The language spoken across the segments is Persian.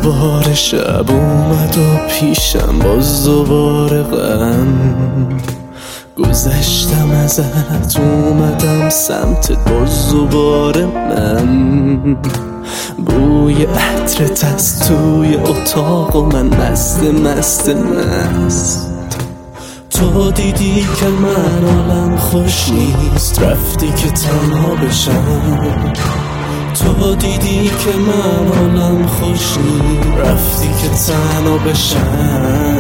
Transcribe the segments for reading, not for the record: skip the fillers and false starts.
دوباره شب اومد و پیشم باز دوباره غم گذشتم ازت اومدم سمتت باز دوباره من بوی عطرت از توی اتاق و من مست تو دیدی که من حالم خوش نیست رفتی که تنها بشم تو دیدی که من حالم خوش نیست رفتی که تنها بشم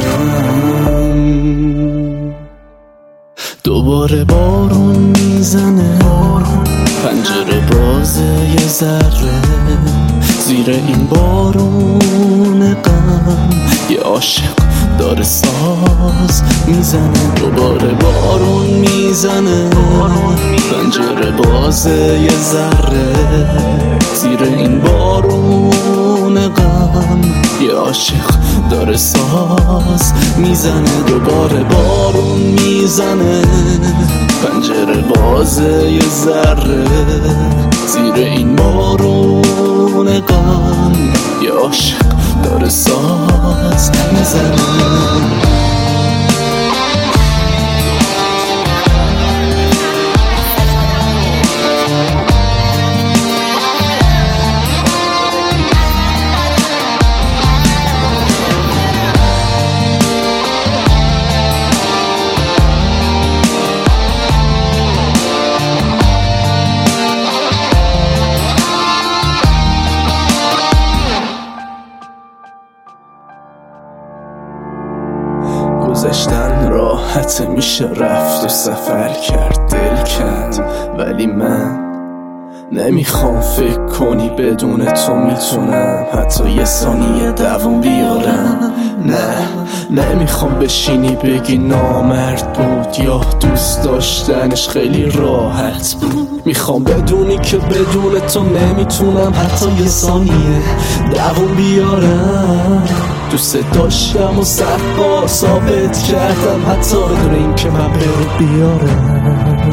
دوباره بارون میزنه پنجره بازه یه ذره زیر این بارون غم یه عاشق داره ساز میزنه دوباره بارون میزنه پنجره بازه یه ذره زیر این بارون غم یه عاشق داره ساز میزنه دوباره بارون میزنه پنجره بازه یه ذره زیر این بارون غم یه عاشق داره ساز میزنه گذشتن راحت میشه رفت و سفر کرد دل کند ولی من نمیخوام فکر کنی بدون تو میتونم حتی یه ثانیه دوام بیارم نمیخوام بشینی بگی نامرد بود یا دوست داشتنش خیلی راحت بود میخوام بدونی که بدون تو نمیتونم حتی یه ثانیه دوام بیارم دوست داشتم و صدبار ثابت کردم حتی بدون این که من برو بیارم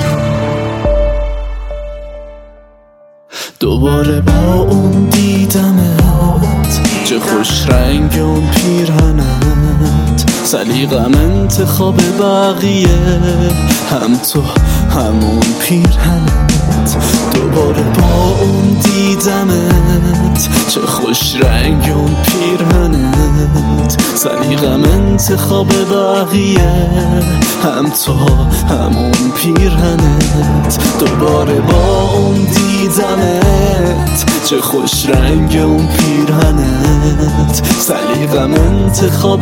دوباره با اون دیدمت چه خوش رنگ اون پیرهنت سلیقم انتخاب بقیه هم تو همون پیرهنت دوباره با اون دیدمت چه خوش رنگ اون پیرهنت سلیقم انتخاب بقیه هم تو همون پیرهنت دوباره با اون دیدمت چه خوش رنگ اون پیرهنت سلیقم انتخاب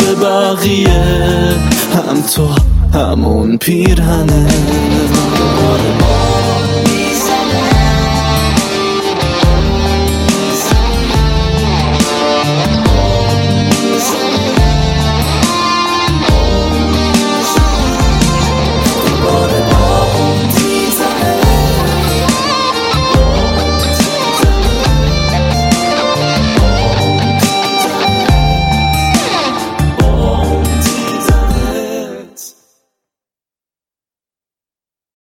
بقیه هم تو همون پیرهنت دوباره با